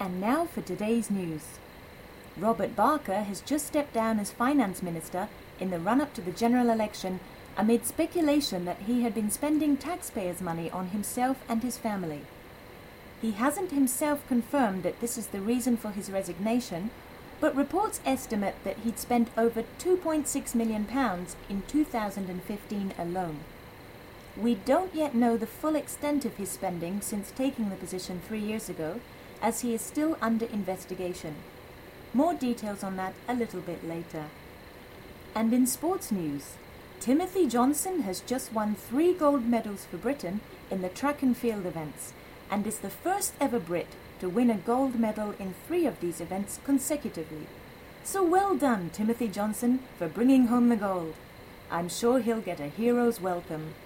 And now for today's news. Robert Barker has just stepped down as finance minister in the run-up to the general election amid speculation that he had been spending taxpayers' money on himself and his family. He hasn't himself confirmed that this is the reason for his resignation, but reports estimate that he'd spent over £2.6 million in 2015 alone. We don't yet know the full extent of his spending since taking the position 3 years ago, as he is still under investigation. More details on that a little bit later. And in sports news, Timothy Johnson has just won 3 gold medals for Britain in the track and field events, and is the first ever Brit to win a gold medal in 3 of these events consecutively. So well done, Timothy Johnson, for bringing home the gold. I'm sure he'll get a hero's welcome.